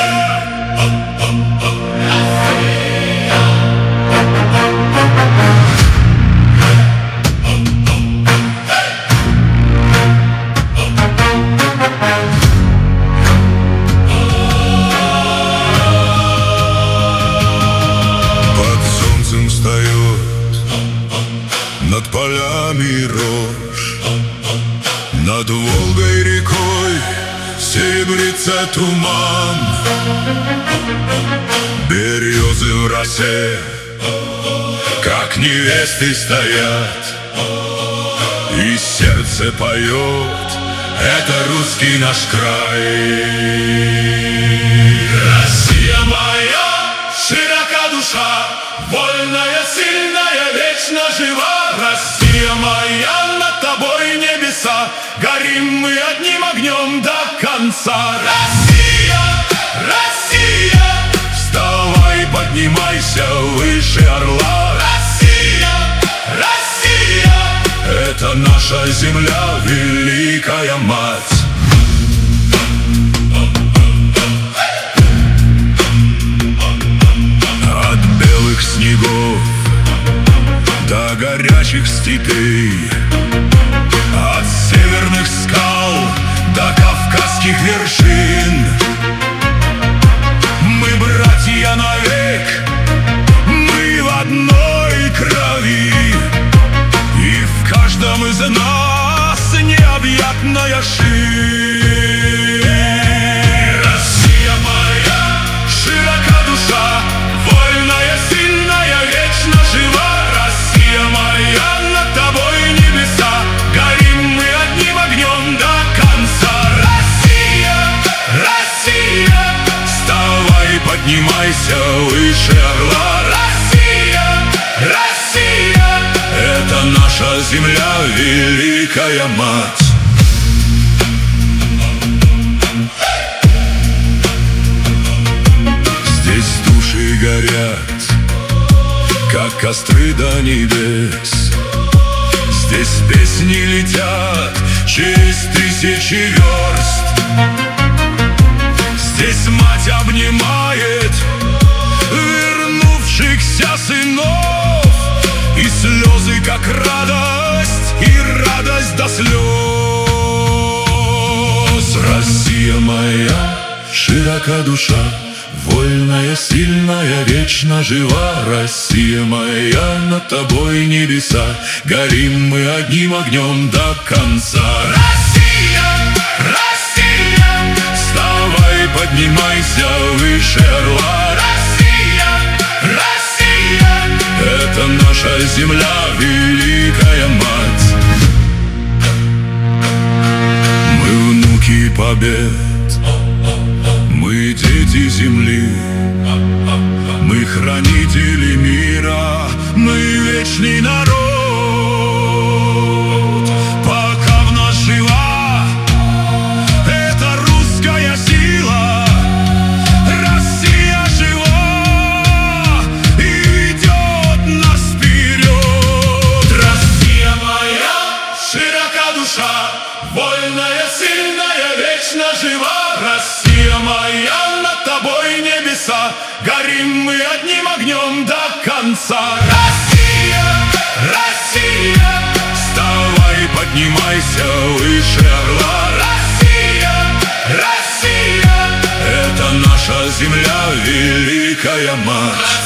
Над полями рожь, над Волгой рекой серебрится туман. Березы в росе, как невесты, стоят, и сердце поет: это русский наш край. Россия моя, широка душа, вольная, сильная, вечно жива. Россия моя, над тобой небеса, горим мы одним огнем до конца. Россия, Россия, вставай, поднимайся выше орла. Россия, Россия, это наша земля, великая мать. От белых снегов до горячих степей, от северных скал до кавказских вершин. Мы братья навек, мы в одной крови, и в каждом из нас необъятная ширь. Россия моя, широка душа, вольная, сильная, вечно жива. Россия моя, над тобой небеса, горим мы одним огнем до конца. Россия, Россия, вставай, поднимайся выше орла. Россия, Россия, это наша земля, великая мать. Здесь души горят, как костры до небес. Здесь песни летят через тысячи верст. Здесь мать обнимает вернувшихся сынов, и слезы как радость, и радость до слез. Россия моя, широка душа, вольная, сильная, вечно жива. Россия моя, над тобой небеса, горим мы одним огнем до конца. Россия, Россия, вставай, поднимайся выше орла. Россия, Россия, это наша земля, великая мать. Мы внуки побед, мы дети земли, мы хранители мира, мы вечный народ. Пока в нас жива эта русская сила, Россия жива и ведет нас вперед. Россия моя, широка душа, вольная, сильная, вечно жива. Россия моя, над тобой небеса, горим мы одним огнем до конца. Россия, Россия, вставай, поднимайся выше орла. Россия, Россия, это наша земля, великая мать.